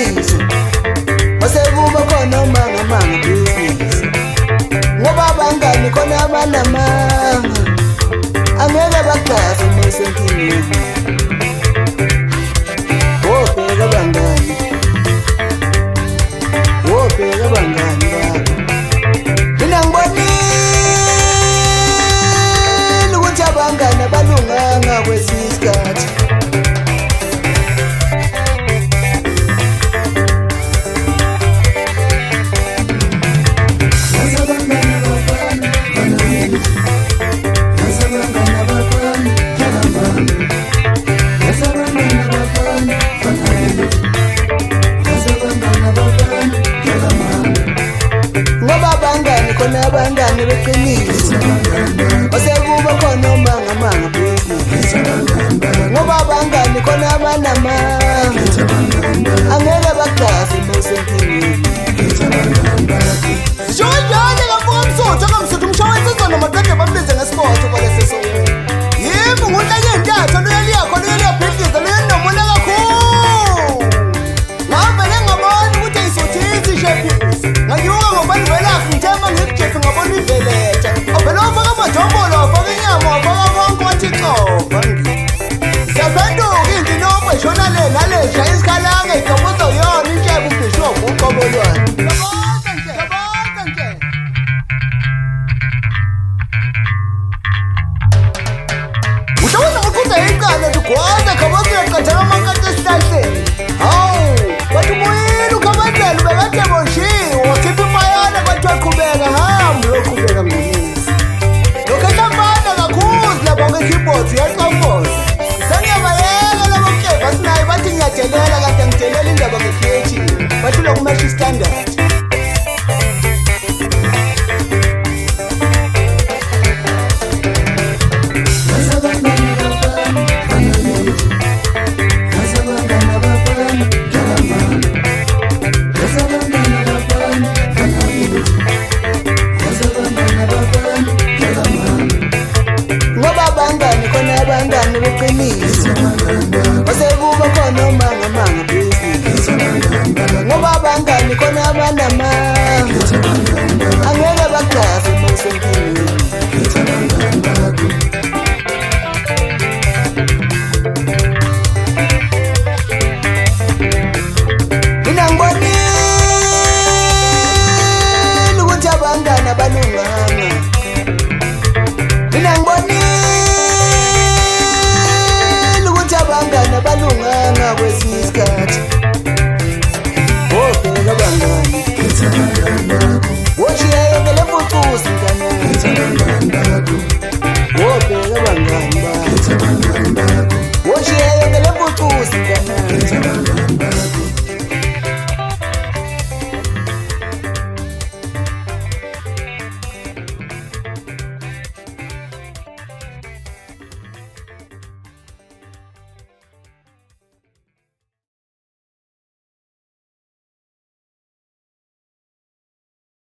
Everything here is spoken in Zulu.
beqiniso masekuba khona manga business ngoba abangani khona abanamanga angeke bagaze mesentini wobheka abangani babo mina ngibonile ukuthi abangani abalunganga kwesisikhathi khona abangani beqiniso masekuba khona manga business ngoba abangani khona abanamanga angeke bagaze mesentini sijojane kavuka msuthu umshwawensi izona maqede bambize ngesikotho kwaleseso yimi ngunhlanye ntatha loyeliya khona loyeliyabhidliza loyenomona kakhulu ngavele ngabona ukuthi ayisothithi shephisi nganyuka ngobani velakho ngithema ngikujefe ngabona iveleta avele wafaka amajombolo wafaka inyama wafaka konke wathi xoba siyaphenduka indinobo ishona le nalesha isikhalange idoboza yona intshebe ubhishophu uqobolwane utawona ukuza iqala ligwaza khabazela qathala amakati esihlahleni hawu bathi umuyini ukhabazela ubekade boshiwe wakhipha imayana bathi waqhubeka hambi loqhubeka mnisi lokhu ehlambana kakhulu lapha kwi-keyboard uyaqomboza sengiyabayeka labo mkevu asinayo bathi ngiyadelela kanti angidelela indaba nge-PH bathi lokumesha istandard abangani beqiniso masekuba khona manga business ngoba abangani khona abanamanga